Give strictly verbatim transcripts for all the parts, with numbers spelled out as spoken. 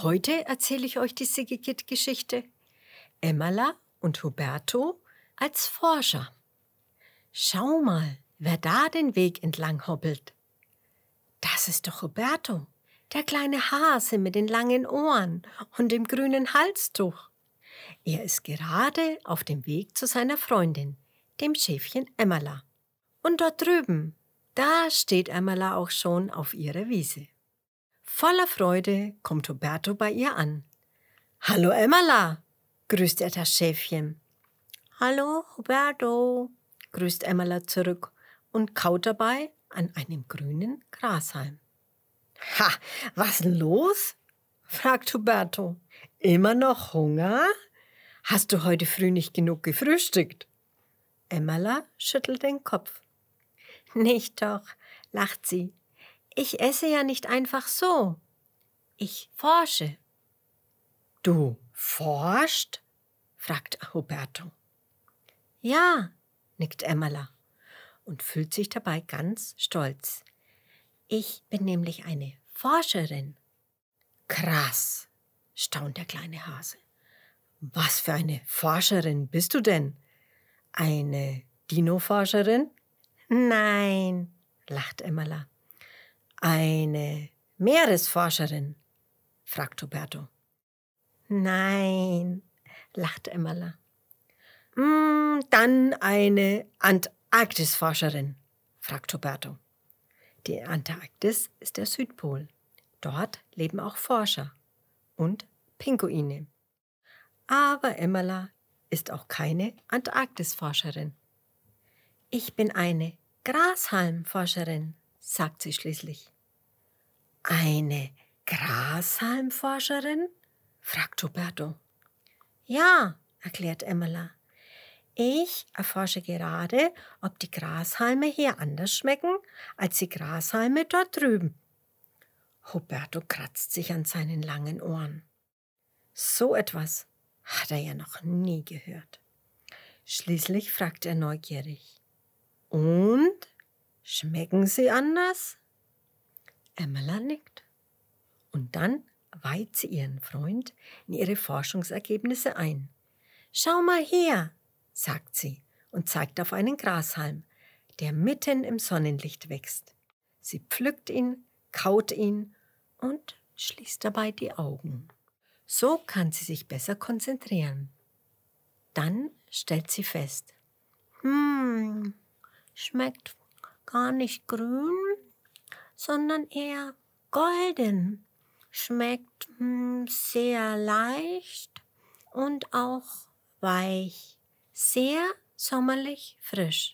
Heute erzähle ich euch die Sigikit-Geschichte Emmala und Huberto als Forscher. Schau mal, wer da den Weg entlang hoppelt. Das ist doch Huberto, der kleine Hase mit den langen Ohren und dem grünen Halstuch. Er ist gerade auf dem Weg zu seiner Freundin, dem Schäfchen Emmala. Und dort drüben, da steht Emmala auch schon auf ihrer Wiese. Voller Freude kommt Huberto bei ihr an. »Hallo Emmala«, grüßt er das Schäfchen. »Hallo Huberto«, grüßt Emmala zurück und kaut dabei an einem grünen Grashalm. »Ha, was denn los?«, fragt Huberto. »Immer noch Hunger? Hast du heute früh nicht genug gefrühstückt?« Emmala schüttelt den Kopf. »Nicht doch«, lacht sie. »Ich esse ja nicht einfach so. Ich forsche.« »Du forscht?«, fragt Huberto. »Ja«, nickt Emmala und fühlt sich dabei ganz stolz. »Ich bin nämlich eine Forscherin.« »Krass«, staunt der kleine Hase. »Was für eine Forscherin bist du denn? Eine Dino-Forscherin?« »Nein«, lacht Emmala. »Eine Meeresforscherin?«, fragt Huberto. »Nein«, lacht Emmala. »Mm, dann eine Antarktisforscherin?«, fragt Huberto. Die Antarktis ist der Südpol. Dort leben auch Forscher und Pinguine. Aber Emmala ist auch keine Antarktisforscherin. »Ich bin eine Grashalmforscherin«, sagt sie schließlich. »Eine Grashalmforscherin?«, fragt Huberto. »Ja«, erklärt Emmala. »Ich erforsche gerade, ob die Grashalme hier anders schmecken als die Grashalme dort drüben.« Huberto kratzt sich an seinen langen Ohren. So etwas hat er ja noch nie gehört. Schließlich fragt er neugierig. »Und? Schmecken sie anders?« Emmala nickt. Und dann weiht sie ihren Freund in ihre Forschungsergebnisse ein. »Schau mal her«, sagt sie und zeigt auf einen Grashalm, der mitten im Sonnenlicht wächst. Sie pflückt ihn, kaut ihn und schließt dabei die Augen. So kann sie sich besser konzentrieren. Dann stellt sie fest, »Hm, schmeckt gar nicht grün, sondern eher golden. Schmeckt hm, sehr leicht und auch weich, sehr sommerlich frisch.«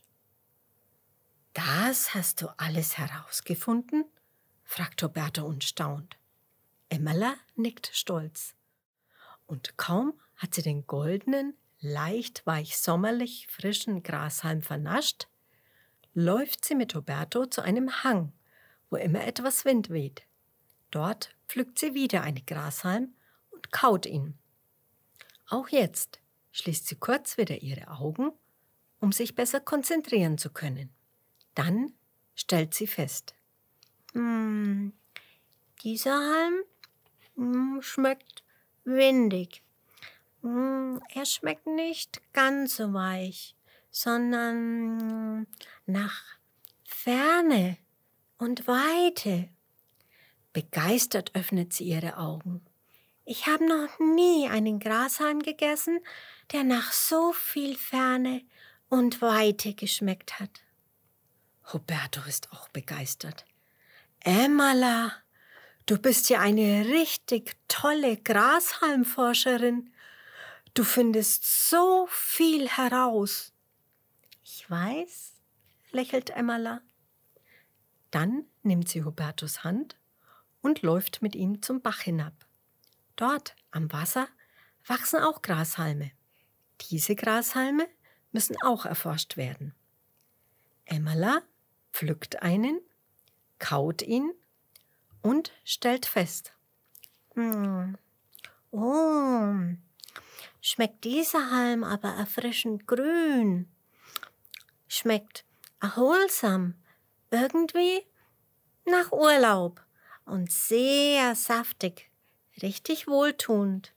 »Das hast du alles herausgefunden?«, fragt Huberto und staunt. Emmala nickt stolz. Und kaum hat sie den goldenen, leicht weich sommerlich frischen Grashalm vernascht, läuft sie mit Huberto zu einem Hang, wo immer etwas Wind weht. Dort pflückt sie wieder einen Grashalm und kaut ihn. Auch jetzt schließt sie kurz wieder ihre Augen, um sich besser konzentrieren zu können. Dann stellt sie fest, hm, dieser Halm hm, schmeckt windig. Hm, er schmeckt nicht ganz so weich, sondern hm, nach Ferne und Weite. Begeistert öffnet sie ihre Augen. Ich habe noch nie einen Grashalm gegessen, der nach so viel Ferne und Weite geschmeckt hat. Huberto ist auch begeistert. Emmala, du bist ja eine richtig tolle Grashalmforscherin. Du findest so viel heraus. Ich weiß, lächelt Emmala. Dann nimmt sie Hubertos Hand und läuft mit ihm zum Bach hinab. Dort am Wasser wachsen auch Grashalme. Diese Grashalme müssen auch erforscht werden. Emmala pflückt einen, kaut ihn und stellt fest. Hm. Oh, schmeckt dieser Halm aber erfrischend grün. Schmeckt erholsam, irgendwie nach Urlaub und sehr saftig, Richtig wohltuend.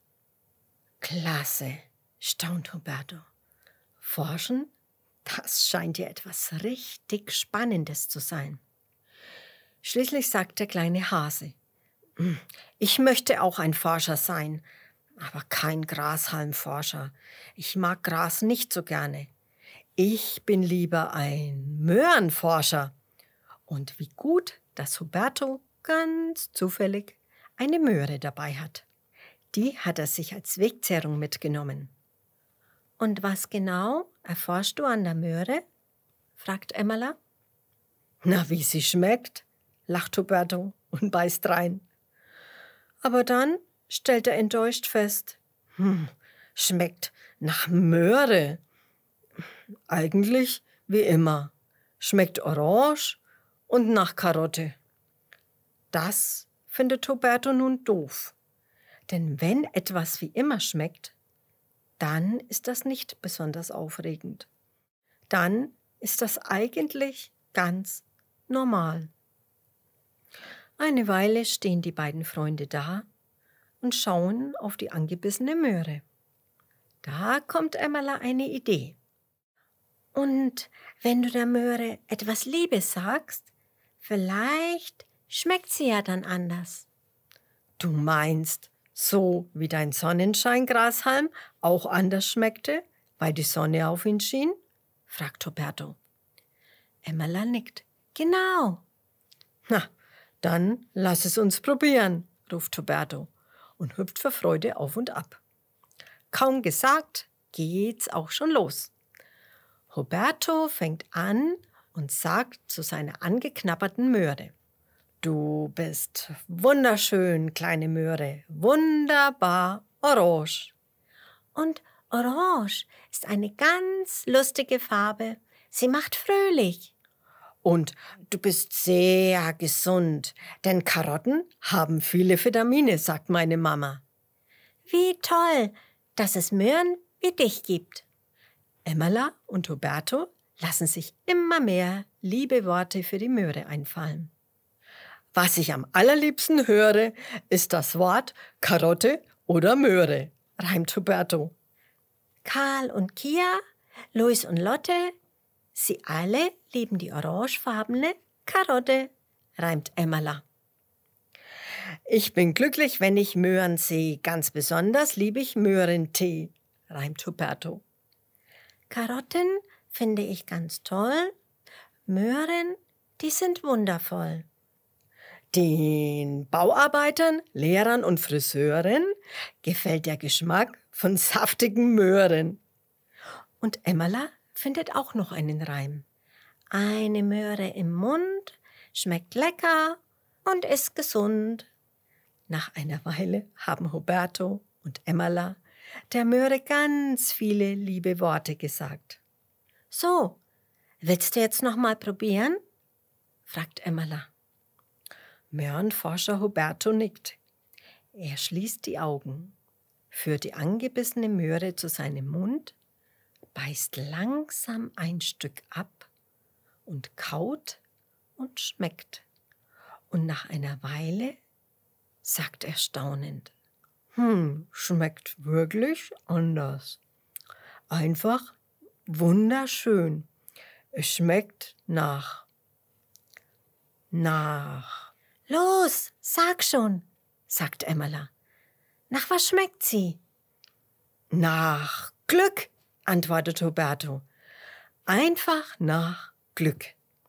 Klasse, staunt Huberto. Forschen? Das scheint ja etwas richtig Spannendes zu sein. Schließlich sagt der kleine Hase: Ich möchte auch ein Forscher sein, aber kein Grashalmforscher. Ich mag Gras nicht so gerne. Ich bin lieber ein Möhrenforscher. Und wie gut, dass Huberto ganz zufällig eine Möhre dabei hat. Die hat er sich als Wegzehrung mitgenommen. Und was genau erforschst du an der Möhre? Fragt Emmerla. Na, wie sie schmeckt, lacht Huberto und beißt rein. Aber dann stellt er enttäuscht fest: Hm, schmeckt nach Möhre. Eigentlich wie immer. Schmeckt orange und nach Karotte. Das findet Huberto nun doof. Denn wenn etwas wie immer schmeckt, dann ist das nicht besonders aufregend. Dann ist das eigentlich ganz normal. Eine Weile stehen die beiden Freunde da und schauen auf die angebissene Möhre. Da kommt Emmerla eine Idee. Und wenn du der Möhre etwas Liebes sagst, vielleicht schmeckt sie ja dann anders. Du meinst, so wie dein Sonnenscheingrashalm auch anders schmeckte, weil die Sonne auf ihn schien? Fragt Huberto. Emmerla nickt. Genau. Na, dann lass es uns probieren, ruft Huberto und hüpft vor Freude auf und ab. Kaum gesagt, geht's auch schon los. Huberto fängt an und sagt zu seiner angeknabberten Möhre: Du bist wunderschön, kleine Möhre, wunderbar orange. Und orange ist eine ganz lustige Farbe. Sie macht fröhlich. Und du bist sehr gesund, denn Karotten haben viele Vitamine, sagt meine Mama. Wie toll, dass es Möhren wie dich gibt. Emmerla und Huberto lassen sich immer mehr liebe Worte für die Möhre einfallen. Was ich am allerliebsten höre, ist das Wort Karotte oder Möhre, reimt Huberto. Karl und Kia, Luis und Lotte, sie alle lieben die orangefarbene Karotte, reimt Emmerla. Ich bin glücklich, wenn ich Möhren sehe. Ganz besonders liebe ich Möhrentee, reimt Huberto. Karotten finde ich ganz toll. Möhren, die sind wundervoll. Den Bauarbeitern, Lehrern und Friseuren gefällt der Geschmack von saftigen Möhren. Und Emmerla findet auch noch einen Reim. Eine Möhre im Mund, schmeckt lecker und ist gesund. Nach einer Weile haben Huberto und Emmerla der Möhre ganz viele liebe Worte gesagt. So, willst du jetzt noch mal probieren? Fragt Emmerla. Möhrenforscher Huberto nickt. Er schließt die Augen, führt die angebissene Möhre zu seinem Mund, beißt langsam ein Stück ab und kaut und schmeckt. Und nach einer Weile sagt er staunend: Hm, schmeckt wirklich anders. Einfach wunderschön. Es schmeckt nach. Nach. Los, sag schon, sagt Emmerla. Nach was schmeckt sie? Nach Glück, antwortet Huberto. Einfach nach Glück.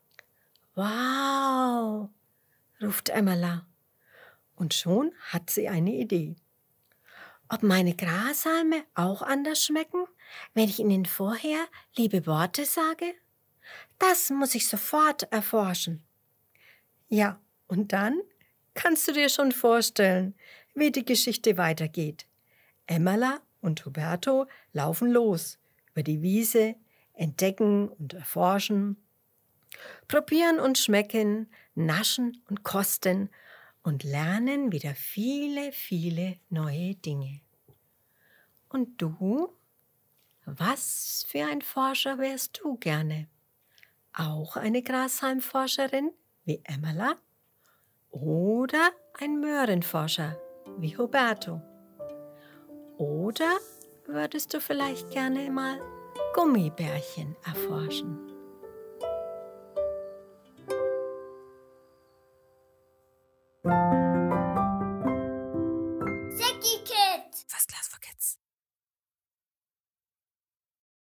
Wow, ruft Emmerla. Und schon hat sie eine Idee. Ob meine Grashalme auch anders schmecken, wenn ich ihnen vorher liebe Worte sage? Das muss ich sofort erforschen. Ja, und dann kannst du dir schon vorstellen, wie die Geschichte weitergeht. Emmerla und Huberto laufen los über die Wiese, entdecken und erforschen, probieren und schmecken, naschen und kosten und lernen wieder viele, viele neue Dinge. Und du? Was für ein Forscher wärst du gerne? Auch eine Grashalmforscherin wie Emmerla? Oder ein Möhrenforscher wie Huberto? Oder würdest du vielleicht gerne mal Gummibärchen erforschen?